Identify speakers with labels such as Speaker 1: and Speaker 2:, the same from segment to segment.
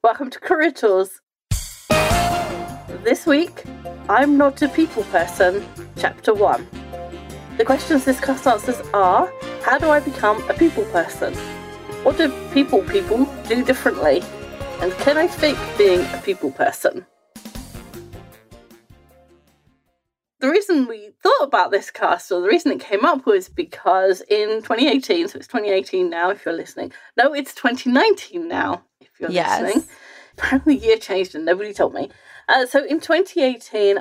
Speaker 1: Welcome to Career Tools. This week, I'm not a people person, Chapter 1. The questions this cast answers are, how do I become a people person? What do people do differently? And can I fake being a people person? The reason we thought about this cast, or the reason it came up, was because in 2018, so it's 2018 now if you're listening. No, it's 2019 now if you're listening. Apparently the year changed and nobody told me. So in 2018,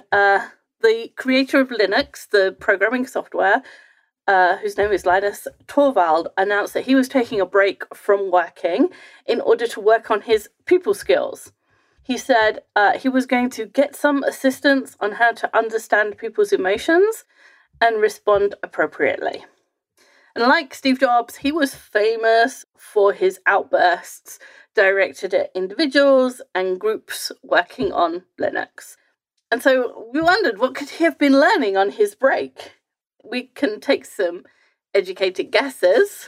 Speaker 1: the creator of Linux, the programming software, whose name is Linus Torvald, announced that he was taking a break from working in order to work on his people skills. He said he was going to get some assistance on how to understand people's emotions and respond appropriately. And like Steve Jobs, he was famous for his outbursts directed at individuals and groups working on Linux. And so we wondered, what could he have been learning on his break? We can take some educated guesses.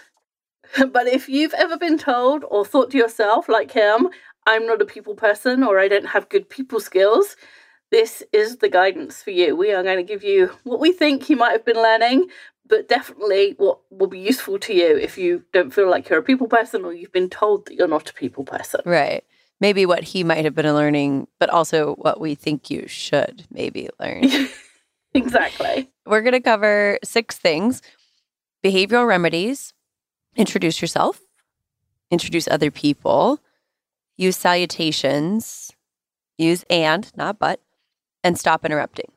Speaker 1: But if you've ever been told or thought to yourself, like him, I'm not a people person or I don't have good people skills, this is the guidance for you. We are going to give you what we think he might have been learning, but definitely what will be useful to you if you don't feel like you're a people person or you've been told that you're not a people person.
Speaker 2: Right. Maybe what he might have been learning, but also what we think you should maybe learn.
Speaker 1: Exactly.
Speaker 2: We're going to cover 6 things: behavioral remedies, introduce yourself, introduce other people, use salutations, use and, not but, and stop interrupting.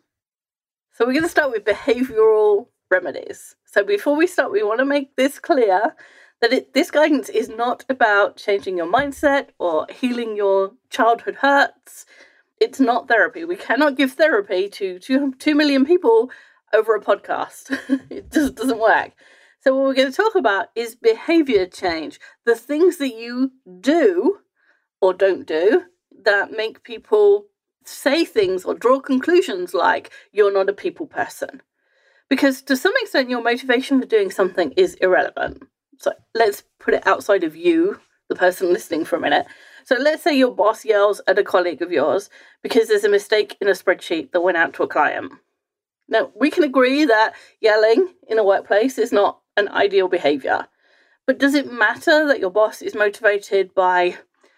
Speaker 1: So we're going to start with behavioral remedies. So before we start, we want to make this clear that this guidance is not about changing your mindset or healing your childhood hurts. It's not therapy. We cannot give therapy to 2 million people over a podcast. It just doesn't work. So what we're going to talk about is behavior change, the things that you do or don't do that make people say things or draw conclusions like you're not a people person. Because to some extent, your motivation for doing something is irrelevant. So let's put it outside of you, the person listening, for a minute. So let's say your boss yells at a colleague of yours because there's a mistake in a spreadsheet that went out to a client. Now, we can agree that yelling in a workplace is not an ideal behavior. But does it matter that your boss is motivated by,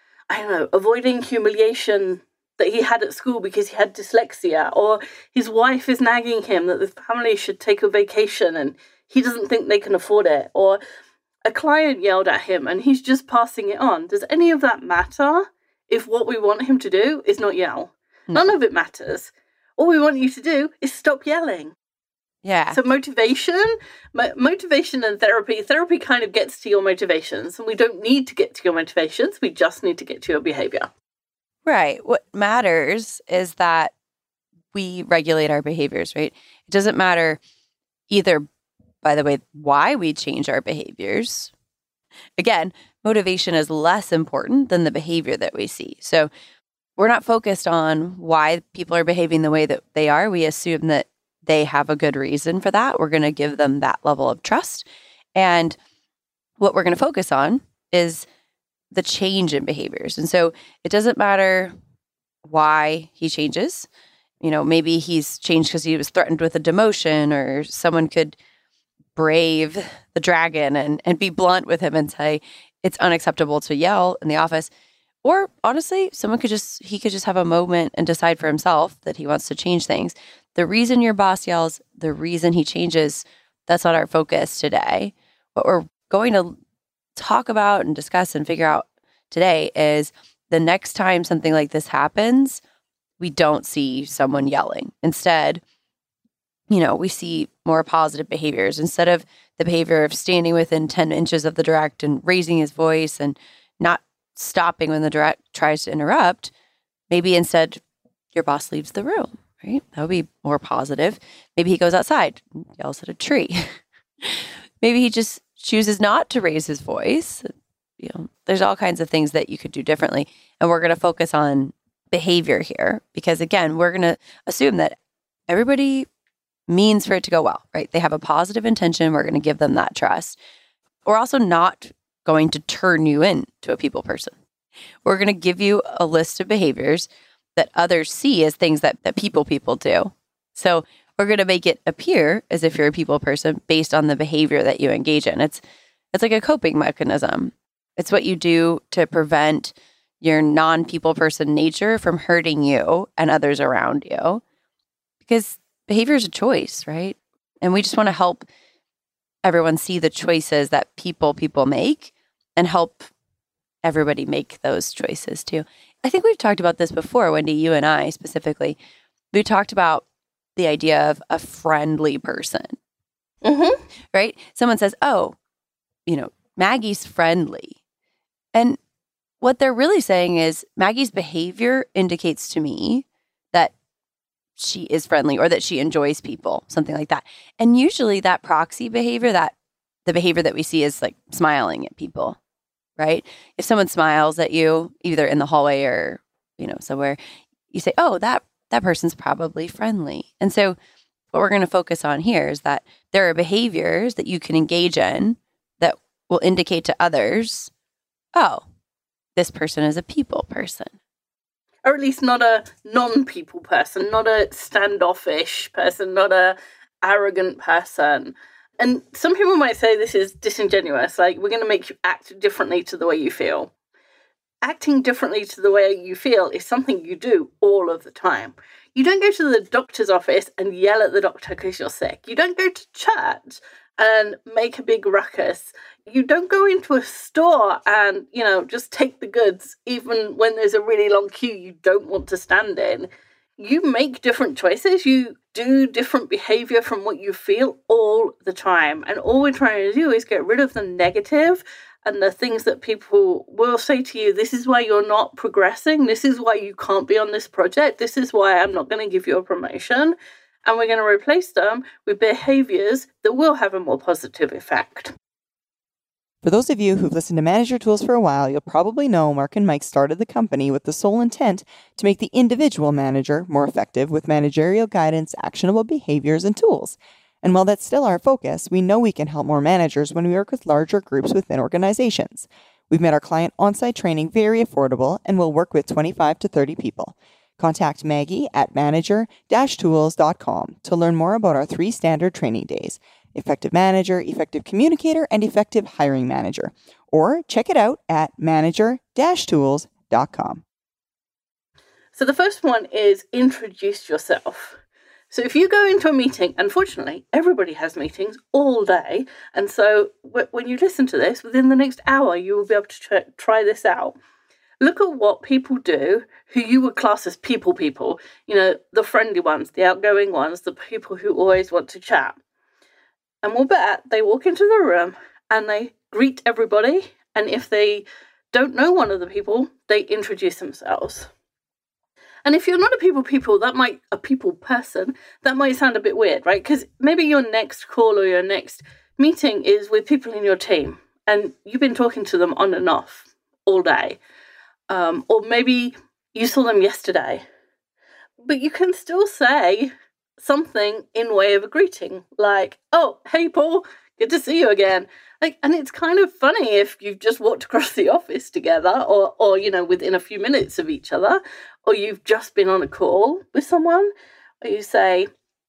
Speaker 1: avoiding humiliation that he had at school because he had dyslexia, or his wife is nagging him that the family should take a vacation and he doesn't think they can afford it, or a client yelled at him and he's just passing it on? Does any of that matter if what we want him to do is not yell? No. None of it matters. All we want you to do is stop yelling.
Speaker 2: Yeah.
Speaker 1: So motivation and therapy kind of gets to your motivations, and we don't need to get to your motivations. We just need to get to your behavior.
Speaker 2: Right. What matters is that we regulate our behaviors, right? It doesn't matter either, by the way, why we change our behaviors. Again, motivation is less important than the behavior that we see. So we're not focused on why people are behaving the way that they are. We assume that they have a good reason for that. We're going to give them that level of trust. And what we're going to focus on is the change in behaviors. And so it doesn't matter why he changes. Maybe he's changed because he was threatened with a demotion, or someone could brave the dragon and be blunt with him and say, it's unacceptable to yell in the office. Or honestly, he could just have a moment and decide for himself that he wants to change things. The reason your boss yells, the reason he changes, that's not our focus today. What we're going to talk about and discuss and figure out today is the next time something like this happens, we don't see someone yelling. Instead, we see more positive behaviors. Instead of the behavior of standing within 10 inches of the direct and raising his voice and not stopping when the direct tries to interrupt, maybe instead your boss leaves the room, right? That would be more positive. Maybe he goes outside and yells at a tree. Maybe he just chooses not to raise his voice. There's all kinds of things that you could do differently. And we're going to focus on behavior here because, again, we're going to assume that everybody means for it to go well, right? They have a positive intention. We're going to give them that trust. We're also not going to turn you into a people person. We're going to give you a list of behaviors that others see as things that people do. So we're going to make it appear as if you're a people person based on the behavior that you engage in. It's like a coping mechanism. It's what you do to prevent your non-people person nature from hurting you and others around you. Because behavior is a choice, right? And we just want to help everyone see the choices that people make and help everybody make those choices too. I think we've talked about this before, Wendy, you and I specifically. We talked about the idea of a friendly person, right? Someone says, oh, Maggie's friendly. And what they're really saying is Maggie's behavior indicates to me that she is friendly or that she enjoys people, something like that. And usually that proxy behavior, that the behavior that we see is like smiling at people, right? If someone smiles at you, either in the hallway or, somewhere, you say, oh, that person's probably friendly. And so what we're going to focus on here is that there are behaviors that you can engage in that will indicate to others, oh, this person is a people person.
Speaker 1: Or at least not a non-people person, not a standoffish person, not a arrogant person. And some people might say this is disingenuous, like we're going to make you act differently to the way you feel. Acting differently to the way you feel is something you do all of the time. You don't go to the doctor's office and yell at the doctor because you're sick. You don't go to church and make a big ruckus. You don't go into a store and, just take the goods, even when there's a really long queue you don't want to stand in. You make different choices. You do different behavior from what you feel all the time. And all we're trying to do is get rid of the negative and the things that people will say to you, this is why you're not progressing. This is why you can't be on this project. This is why I'm not going to give you a promotion. And we're going to replace them with behaviors that will have a more positive effect.
Speaker 3: For those of you who've listened to Manager Tools for a while, you'll probably know Mark and Mike started the company with the sole intent to make the individual manager more effective with managerial guidance, actionable behaviors, and tools. And while that's still our focus, we know we can help more managers when we work with larger groups within organizations. We've made our client on-site training very affordable and will work with 25 to 30 people. Contact Maggie at manager-tools.com to learn more about our 3 standard training days: Effective Manager, Effective Communicator, and Effective Hiring Manager. Or check it out at manager-tools.com.
Speaker 1: So the first one is introduce yourself. So if you go into a meeting, unfortunately, everybody has meetings all day. And so when you listen to this, within the next hour, you will be able to try this out. Look at what people do who you would class as people, the friendly ones, the outgoing ones, the people who always want to chat. And we'll bet they walk into the room and they greet everybody. And if they don't know one of the people, they introduce themselves. And if you're not a people person, that might sound a bit weird, right? Because maybe your next call or your next meeting is with people in your team and you've been talking to them on and off all day. Or maybe you saw them yesterday. But you can still say something in way of a greeting, like, oh, hey, Paul, good to see you again. And it's kind of funny if you've just walked across the office together or within a few minutes of each other, or you've just been on a call with someone, or you say,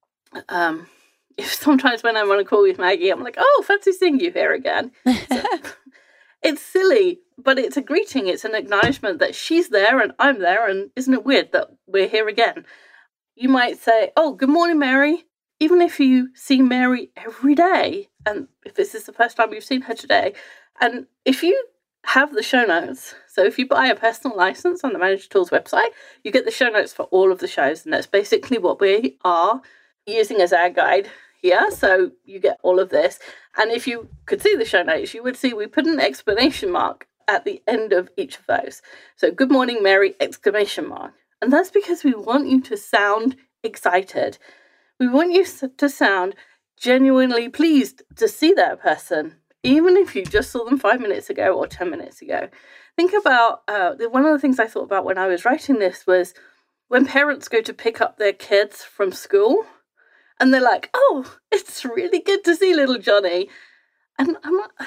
Speaker 1: if sometimes when I'm on a call with Maggie, I'm like, oh, fancy seeing you here again. So, it's silly, but it's a greeting. It's an acknowledgement that she's there and I'm there, and isn't it weird that we're here again? You might say, oh, good morning, Mary. Even if you see Mary every day, and if this is the first time you've seen her today, and if you have the show notes, so if you buy a personal license on the Manager Tools website, you get the show notes for all of the shows, and that's basically what we are using as our guide here, so you get all of this. And if you could see the show notes, you would see we put an exclamation mark at the end of each of those. So, good morning, Mary, exclamation mark. And that's because we want you to sound excited. We want you to sound genuinely pleased to see that person, even if you just saw them 5 minutes ago or 10 minutes ago. Think about, one of the things I thought about when I was writing this was when parents go to pick up their kids from school and they're like, oh, it's really good to see little Johnny. And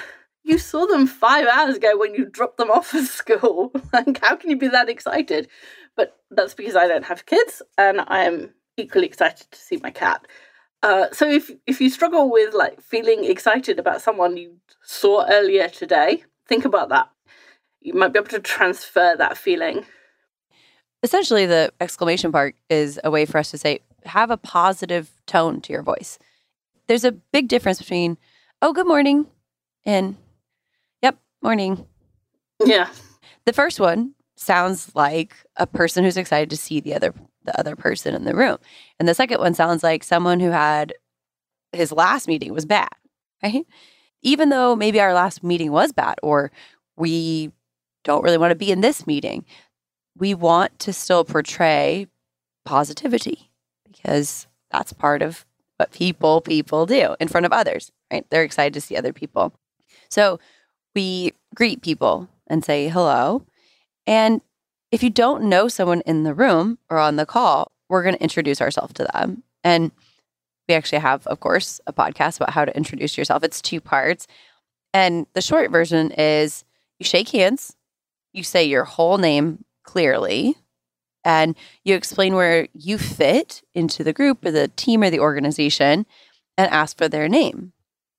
Speaker 1: You saw them 5 hours ago when you dropped them off at school. Like, how can you be that excited? But that's because I don't have kids, and I am equally excited to see my cat. So if you struggle with like feeling excited about someone you saw earlier today, think about that. You might be able to transfer that feeling.
Speaker 2: Essentially, the exclamation mark is a way for us to say, have a positive tone to your voice. There's a big difference between, oh, good morning, and yep, morning.
Speaker 1: Yeah.
Speaker 2: The first one sounds like a person who's excited to see the other person in the room. And the second one sounds like someone who had his last meeting was bad, right? Even though maybe our last meeting was bad, or we don't really want to be in this meeting, we want to still portray positivity because that's part of what people do in front of others, right? They're excited to see other people. So we greet people and say hello. And if you don't know someone in the room or on the call, we're going to introduce ourselves to them. And we actually have, of course, a podcast about how to introduce yourself. It's 2 parts. And the short version is you shake hands, you say your whole name clearly, and you explain where you fit into the group or the team or the organization and ask for their name.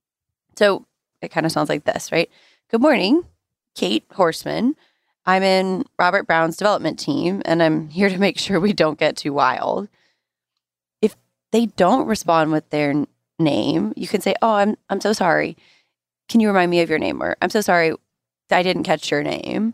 Speaker 2: So it kind of sounds like this, right? Good morning, Kate Horseman. I'm in Robert Brown's development team, and I'm here to make sure we don't get too wild. If they don't respond with their name, you can say, oh, I'm so sorry. Can you remind me of your name? Or I'm so sorry, I didn't catch your name.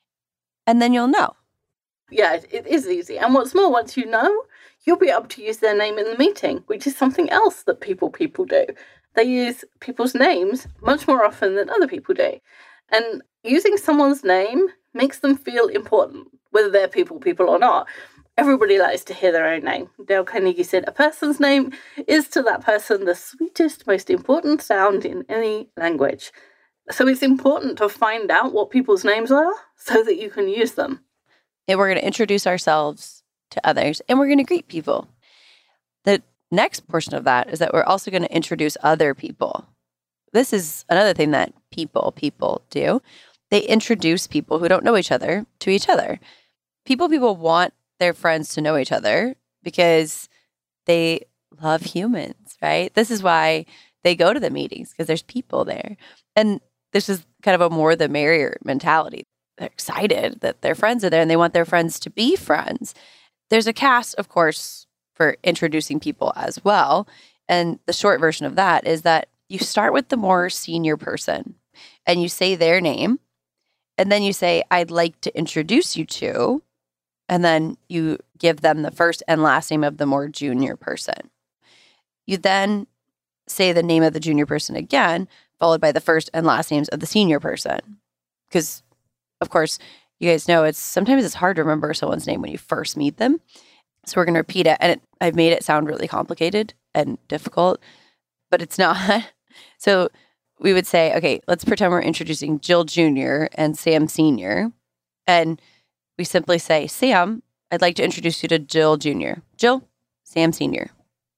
Speaker 2: And then you'll know.
Speaker 1: Yeah, it is easy. And what's more, once you know, you'll be able to use their name in the meeting, which is something else that people do. They use people's names much more often than other people do. And using someone's name makes them feel important, whether they're people or not. Everybody likes to hear their own name. Dale Carnegie said, a person's name is to that person the sweetest, most important sound in any language. So it's important to find out what people's names are so that you can use them.
Speaker 2: And we're going to introduce ourselves to others, and we're going to greet people. The next portion of that is that we're also going to introduce other people. This is another thing that people do. They introduce people who don't know each other to each other. People want their friends to know each other because they love humans, right? This is why they go to the meetings, because there's people there. And this is kind of a more the merrier mentality. They're excited that their friends are there and they want their friends to be friends. There's a cast, of course, for introducing people as well. And the short version of that is that you start with the more senior person and you say their name. And then you say, I'd like to introduce you to, and then you give them the first and last name of the more junior person. You then say the name of the junior person again, followed by the first and last names of the senior person. Because, of course, you guys know sometimes it's hard to remember someone's name when you first meet them. So we're going to repeat it. And I've made it sound really complicated and difficult, but it's not. So we would say, okay, let's pretend we're introducing Jill Jr. and Sam Sr. And we simply say, Sam, I'd like to introduce you to Jill Jr. Jill, Sam Sr.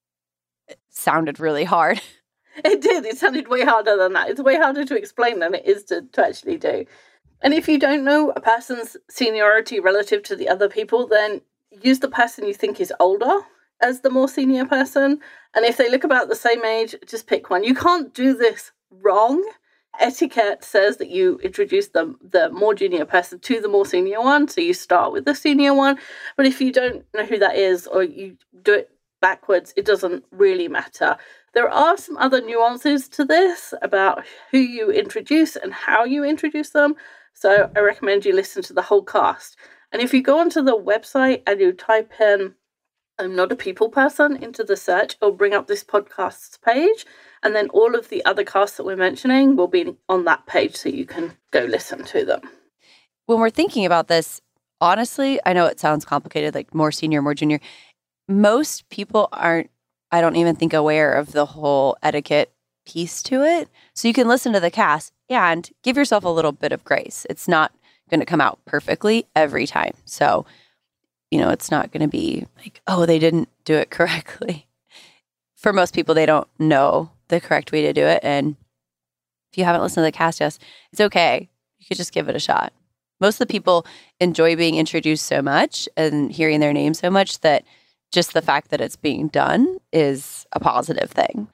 Speaker 2: It sounded really hard.
Speaker 1: It did. It sounded way harder than that. It's way harder to explain than it is to actually do. And if you don't know a person's seniority relative to the other people, then use the person you think is older as the more senior person. And if they look about the same age, just pick one. You can't do this wrong. Etiquette says that you introduce the more junior person to the more senior one. So you start with the senior one. But if you don't know who that is, or you do it backwards, it doesn't really matter. There are some other nuances to this about who you introduce and how you introduce them. So I recommend you listen to the whole cast. And if you go onto the website and you type in I'm not a people person into the search, it'll bring up this podcast's page. And then all of the other casts that we're mentioning will be on that page so you can go listen to them.
Speaker 2: When we're thinking about this, honestly, I know it sounds complicated, like more senior, more junior. Most people aren't, I don't even think, aware of the whole etiquette piece to it. So you can listen to the cast and give yourself a little bit of grace. It's not going to come out perfectly every time. So, it's not going to be like, oh, they didn't do it correctly. For most people, they don't know the correct way to do it. And If you haven't listened to the cast yet, it's okay. You could just give it a shot. Most of the people enjoy being introduced so much and hearing their name so much that just the fact that it's being done is a positive thing.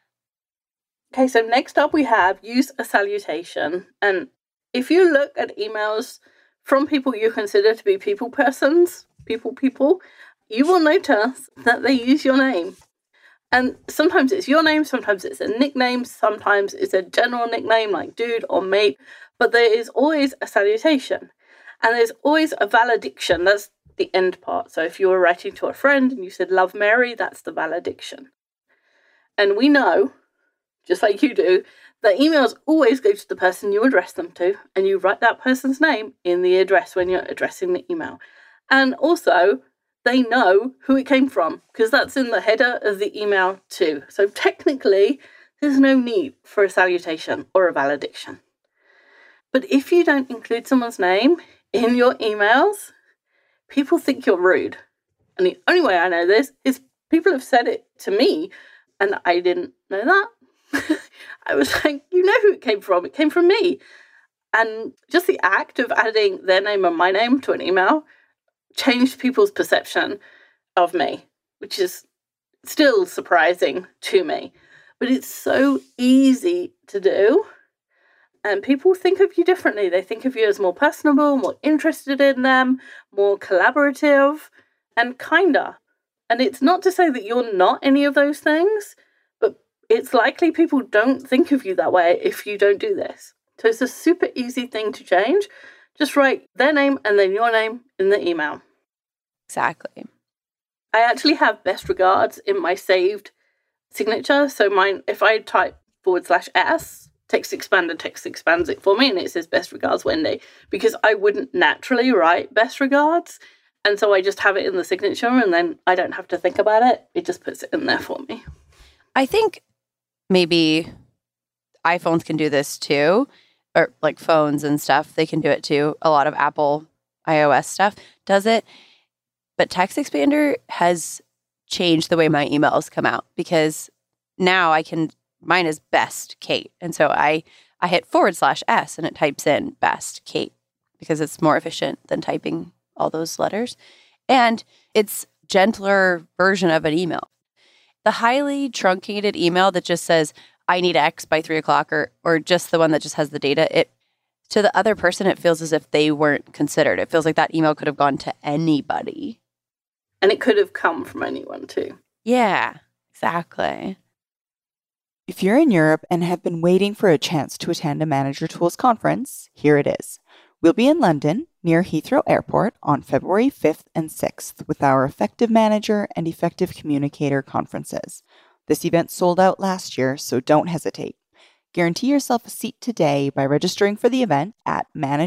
Speaker 1: Okay, so next up we have use a salutation. And if you look at emails from people you consider to be people persons, people, you will notice that they use your name. And sometimes it's your name, sometimes it's a nickname, sometimes it's a general nickname like dude or mate, but there is always a salutation. And there's always a valediction. That's the end part. So if you were writing to a friend and you said, love Mary, that's the valediction. And we know, just like you do, that emails always go to the person you address them to, and you write that person's name in the address when you're addressing the email. And also, they know who it came from, because that's in the header of the email too. So technically, there's no need for a salutation or a valediction. But if you don't include someone's name in your emails, people think you're rude. And the only way I know this is people have said it to me, and I didn't know that. I was like, you know who it came from. It came from me. And just the act of adding their name and my name to an email changed people's perception of me, which is still surprising to me. But it's so easy to do. And people think of you differently. They think of you as more personable, more interested in them, more collaborative, and kinder. And it's not to say that you're not any of those things, but it's likely people don't think of you that way if you don't do this. So it's a super easy thing to change. Just write their name and then your name in the email.
Speaker 2: Exactly.
Speaker 1: I actually have best regards in my saved signature. So mine, if I type /S, Text expands it for me, and it says best regards, Wendy, because I wouldn't naturally write best regards. And so I just have it in the signature, and then I don't have to think about it. It just puts it in there for me.
Speaker 2: I think maybe iPhones can do this too, or like phones and stuff. They can do it too. A lot of Apple iOS stuff does it. But Text Expander has changed the way my emails come out, because now mine is best Kate. And so I hit /S and it types in best Kate, because it's more efficient than typing all those letters. And it's gentler version of an email. The highly truncated email that just says, I need X by 3:00, or just the one that just has the data, to the other person, it feels as if they weren't considered. It feels like that email could have gone to anybody.
Speaker 1: And it could have come from anyone too.
Speaker 2: Yeah, exactly.
Speaker 3: If you're in Europe and have been waiting for a chance to attend a Manager Tools conference, here it is. We'll be in London, near Heathrow Airport, on February 5th and 6th with our Effective Manager and Effective Communicator conferences. This event sold out last year, so don't hesitate. Guarantee yourself a seat today by registering for the event at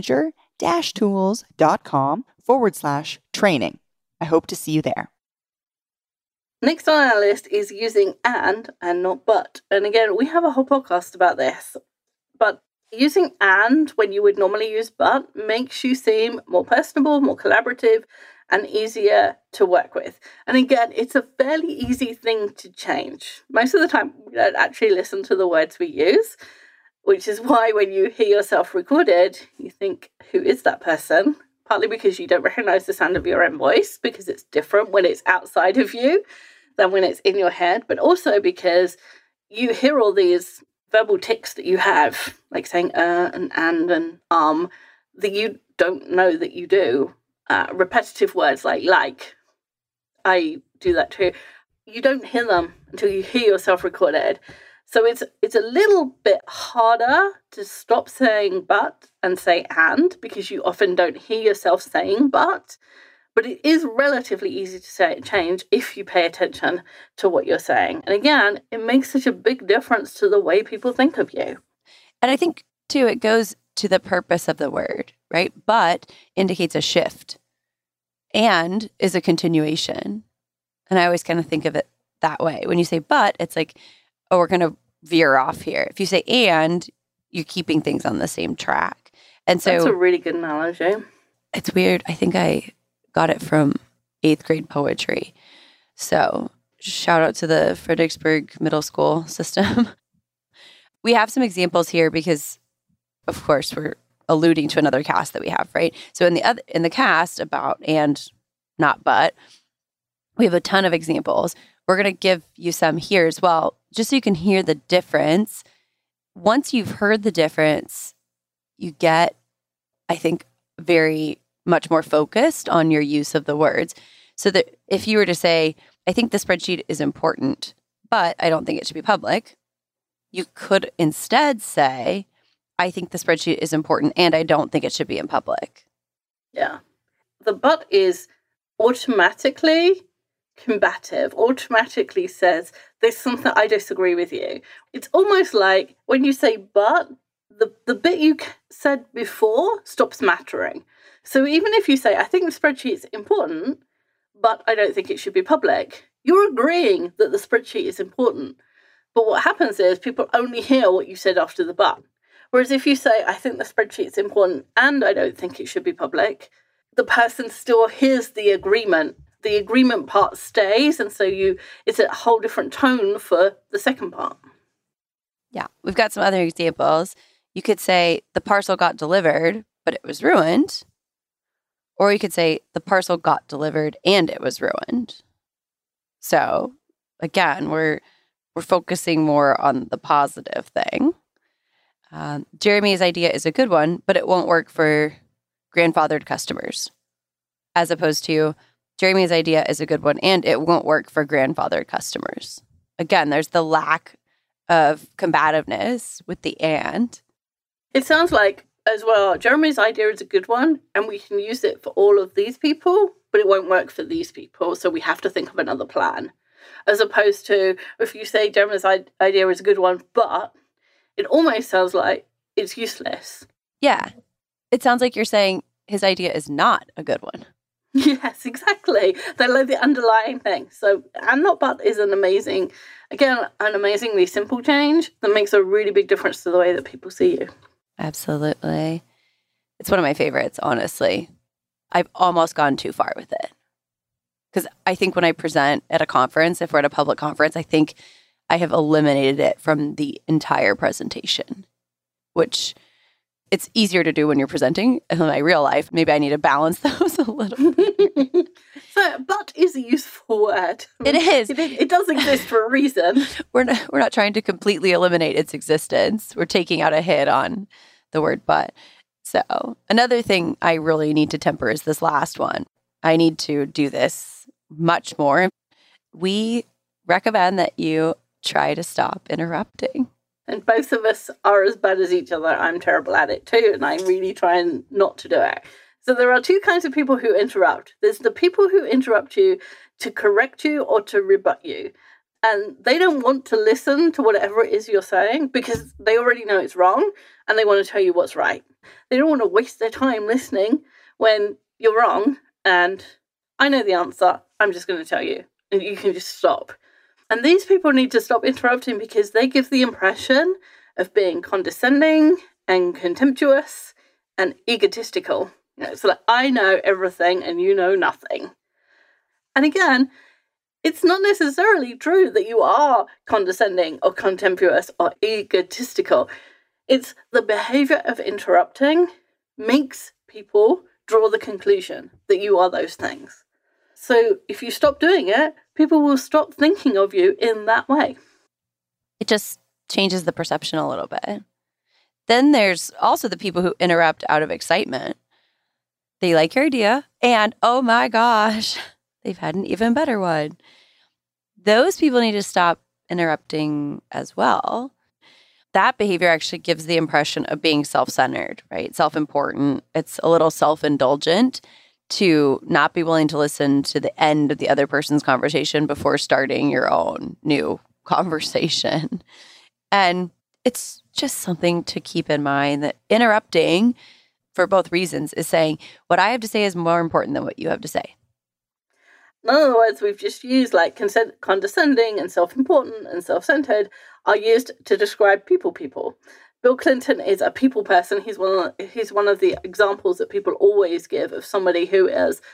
Speaker 3: manager-tools.com/training. I hope to see you there.
Speaker 1: Next on our list is using and not but. And again, we have a whole podcast about this. But using and when you would normally use but makes you seem more personable, more collaborative, and easier to work with. And again, it's a fairly easy thing to change. Most of the time, we don't actually listen to the words we use, which is why when you hear yourself recorded, you think, who is that person? Partly because you don't recognize the sound of your own voice, because it's different when it's outside of you than when it's in your head, but also because you hear all these verbal tics that you have, like saying and that you don't know that you do. Repetitive words like. I do that too. You don't hear them until you hear yourself recorded. So it's a little bit harder to stop saying but and say and, because you often don't hear yourself saying but it is relatively easy to change if you pay attention to what you're saying. And again, it makes such a big difference to the way people think of you.
Speaker 2: And I think, too, it goes to the purpose of the word, right? But indicates a shift and is a continuation. And I always kind of think of it that way. When you say but, it's like, oh, we're going to veer off here. If you say and, you're keeping things on the same track. And so
Speaker 1: that's a really good analogy.
Speaker 2: It's weird. I think I got it from 8th grade poetry. So shout out to the Fredericksburg Middle School system. We have some examples here because of course, we're alluding to another cast that we have, right? So in the cast about and not but, we have a ton of examples. We're going to give you some here as well, just so you can hear the difference. Once you've heard the difference, you get, I think, very much more focused on your use of the words. So that if you were to say, I think the spreadsheet is important, but I don't think it should be public, you could instead say, I think the spreadsheet is important and I don't think it should be in public.
Speaker 1: Yeah. The but is automatically combative, automatically says, there's something I disagree with you. It's almost like when you say but, the bit you said before stops mattering. So even if you say, I think the spreadsheet's important, but I don't think it should be public, you're agreeing that the spreadsheet is important. But what happens is people only hear what you said after the but. Whereas if you say, I think the spreadsheet's important and I don't think it should be public, the person still hears the agreement. The agreement part stays, and so it's a whole different tone for the second part.
Speaker 2: Yeah, we've got some other examples. You could say the parcel got delivered, but it was ruined. Or you could say the parcel got delivered and it was ruined. So again, we're focusing more on the positive thing. Jeremy's idea is a good one, but it won't work for grandfathered customers. As opposed to Jeremy's idea is a good one and it won't work for grandfathered customers. Again, there's the lack of combativeness with the and.
Speaker 1: It sounds like, as well, Jeremy's idea is a good one and we can use it for all of these people, but it won't work for these people, so we have to think of another plan. As opposed to, if you say Jeremy's idea is a good one, but it almost sounds like it's useless.
Speaker 2: Yeah. It sounds like you're saying his idea is not a good one.
Speaker 1: Yes, exactly. They like the underlying thing. So, and not but is an amazingly simple change that makes a really big difference to the way that people see you.
Speaker 2: Absolutely. It's one of my favorites, honestly. I've almost gone too far with it. Because I think when I present at a conference, if we're at a public conference, I think I have eliminated it from the entire presentation, which it's easier to do when you're presenting. In my real life, maybe I need to balance those a little bit.
Speaker 1: So, but is a useful word.
Speaker 2: It is.
Speaker 1: It does exist for a reason.
Speaker 2: We're not trying to completely eliminate its existence. We're taking out a hit on the word but. So another thing I really need to temper is this last one. I need to do this much more. We recommend that you try to stop interrupting.
Speaker 1: And both of us are as bad as each other. I'm terrible at it too, and I'm really trying not to do it. So there are two kinds of people who interrupt. There's the people who interrupt you to correct you or to rebut you. And they don't want to listen to whatever it is you're saying because they already know it's wrong and they want to tell you what's right. They don't want to waste their time listening when you're wrong and I know the answer. I'm just going to tell you and you can just stop. And these people need to stop interrupting because they give the impression of being condescending and contemptuous and egotistical. So like, I know everything and you know nothing. And again, it's not necessarily true that you are condescending or contemptuous or egotistical. It's the behavior of interrupting makes people draw the conclusion that you are those things. So if you stop doing it, people will stop thinking of you in that way.
Speaker 2: It just changes the perception a little bit. Then there's also the people who interrupt out of excitement. They like your idea, and oh my gosh, they've had an even better one. Those people need to stop interrupting as well. That behavior actually gives the impression of being self-centered, right? Self-important. It's a little self-indulgent to not be willing to listen to the end of the other person's conversation before starting your own new conversation. And it's just something to keep in mind that interrupting for both reasons is saying what I have to say is more important than what you have to say.
Speaker 1: None of the words we've just used, like condescending and self-important and self-centered, are used to describe people. Bill Clinton is a people person. He's one of the examples that people always give of somebody who is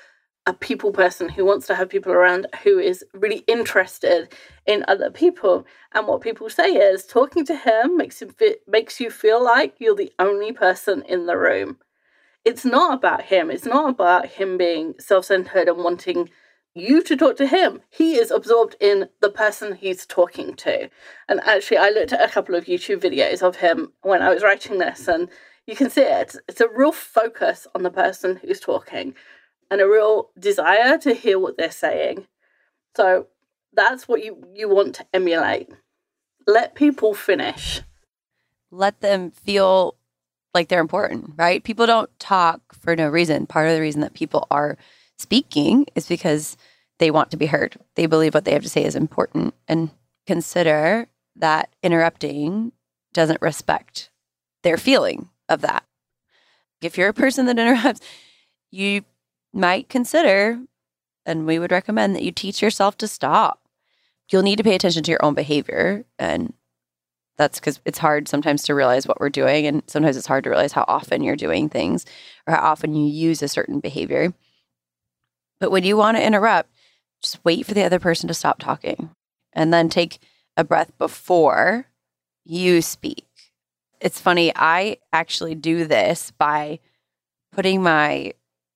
Speaker 1: a people person who wants to have people around, who is really interested in other people. And what people say is talking to him makes you feel like you're the only person in the room. It's not about him. It's not about him being self-centered and wanting you to talk to him. He is absorbed in the person he's talking to. And actually, I looked at a couple of YouTube videos of him when I was writing this, and you can see it. It's a real focus on the person who's talking and a real desire to hear what they're saying. So that's what you want to emulate. Let people finish.
Speaker 2: Let them feel like they're important, right? People don't talk for no reason. Part of the reason that people are speaking is because they want to be heard. They believe what they have to say is important. And consider that interrupting doesn't respect their feeling of that. If you're a person that interrupts, you might consider, and we would recommend that you teach yourself to stop. You'll need to pay attention to your own behavior, and that's because it's hard sometimes to realize what we're doing, and sometimes it's hard to realize how often you're doing things or how often you use a certain behavior. But when you want to interrupt, just wait for the other person to stop talking and then take a breath before you speak. It's funny, I actually do this by putting my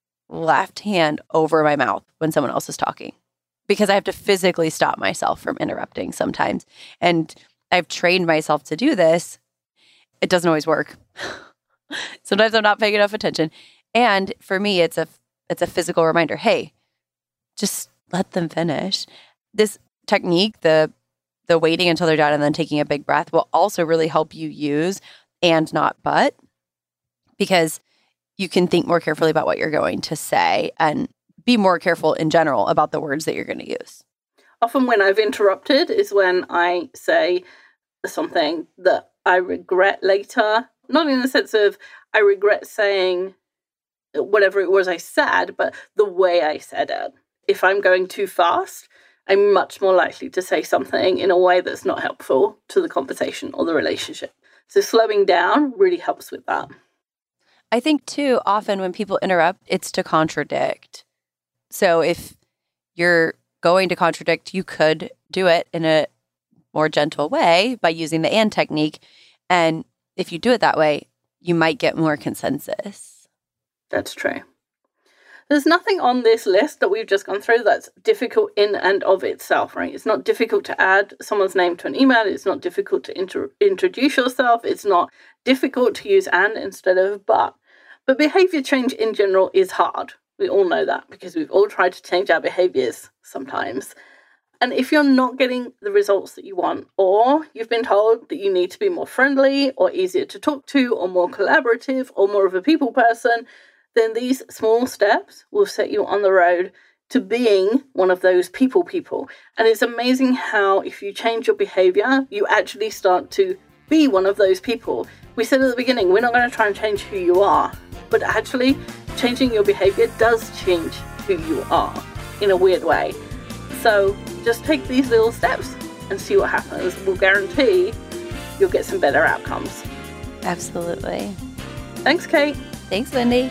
Speaker 2: left hand over my mouth when someone else is talking, because I have to physically stop myself from interrupting sometimes. And I've trained myself to do this. It doesn't always work. Sometimes I'm not paying enough attention. And for me, it's a physical reminder. Hey, just let them finish. This technique, the waiting until they're done and then taking a big breath, will also really help you use and not but, because you can think more carefully about what you're going to say and be more careful in general about the words that you're going to use.
Speaker 1: Often when I've interrupted is when I say something that I regret later, not in the sense of I regret saying whatever it was I said, but the way I said it. If I'm going too fast, I'm much more likely to say something in a way that's not helpful to the conversation or the relationship. So slowing down really helps with that.
Speaker 2: I think, too, often when people interrupt, it's to contradict. So if you're going to contradict, you could do it in a more gentle way by using the and technique. And if you do it that way, you might get more consensus.
Speaker 1: That's true. There's nothing on this list that we've just gone through that's difficult in and of itself, right? It's not difficult to add someone's name to an email. It's not difficult to introduce yourself. It's not difficult to use and instead of but. But behavior change in general is hard. We all know that because we've all tried to change our behaviors sometimes. And if you're not getting the results that you want, or you've been told that you need to be more friendly or easier to talk to or more collaborative or more of a people person, then these small steps will set you on the road to being one of those people. And it's amazing how if you change your behavior, you actually start to be one of those people. We said at the beginning, we're not going to try and change who you are, but actually changing your behavior does change who you are in a weird way. So just take these little steps and see what happens. We'll guarantee you'll get some better outcomes.
Speaker 2: Absolutely.
Speaker 1: Thanks, Kate.
Speaker 2: Thanks, Lindy.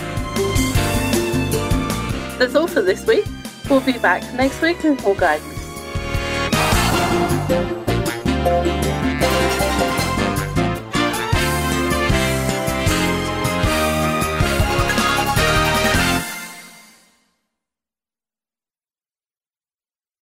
Speaker 1: That's all for this week. We'll be back next week with more guidance.